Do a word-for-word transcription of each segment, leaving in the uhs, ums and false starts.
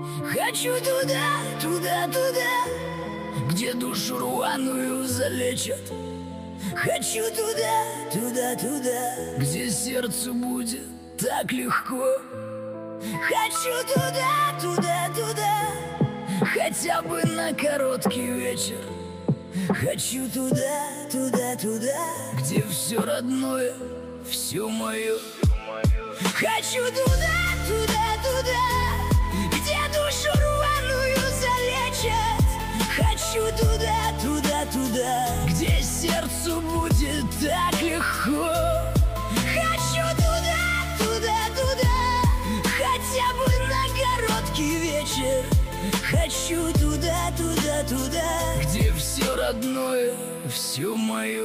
Хочу туда, туда, туда, где душу рваную залечат. Хочу туда, туда, туда, где сердцу будет так легко. Хочу туда, туда, туда, хотя бы на короткий вечер. Хочу туда, туда, туда, где все родное, все мое. Хочу туда, туда, туда, где душу рваную залечат. Хочу туда, туда, туда, где сердцу будет так легко. Хочу туда, туда, туда, хотя бы на короткий вечер. Хочу туда, туда, туда, где все родное, все мое.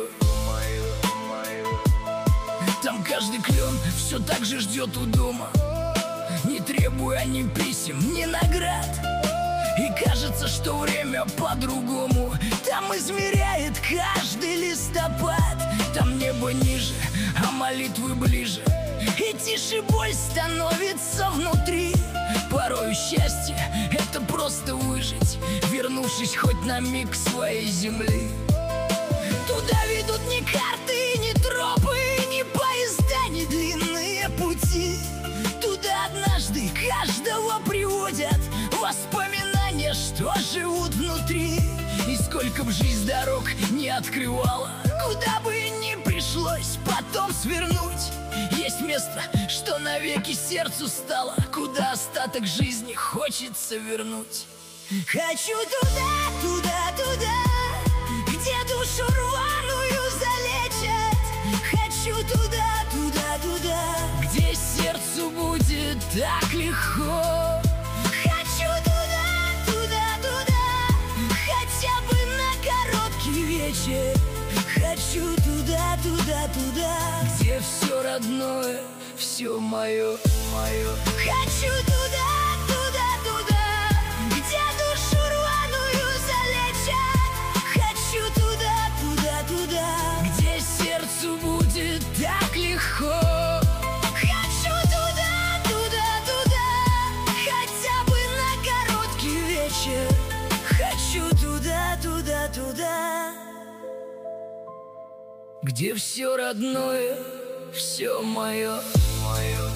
Там каждый клен все так же ждет у дома, не требуя ни писем, ни наград. И кажется, что время по-другому там измеряет каждый листопад. Там небо ниже, а молитвы ближе, и тише боль становится внутри. Порою счастье — это просто выжить, вернувшись хоть на миг к своей земли. Туда ведут ни карты, ни тропы, ни поезда, ни длинные пути. Туда однажды каждого приводят воспоминания, что живут внутри. И сколько б жизнь дорог не открывала, куда бы ни пришлось потом свернуть, есть место, что навеки сердцу стало, куда остаток жизни хочется вернуть. Хочу туда, туда, туда, где душу рваную залечат. Хочу туда, туда, туда, где сердцу будет так легко. Хочу туда, туда, туда, хотя бы на короткий вечер. Хочу туда, туда, туда, где все родное, все мое, мое. Хочу туда, туда, туда, где душу рваную залечат. Хочу туда, туда, туда, где сердцу будет так легко. Хочу туда, туда, туда, хотя бы на короткий вечер. Хочу туда, туда, туда, где все родное, все мое, мое.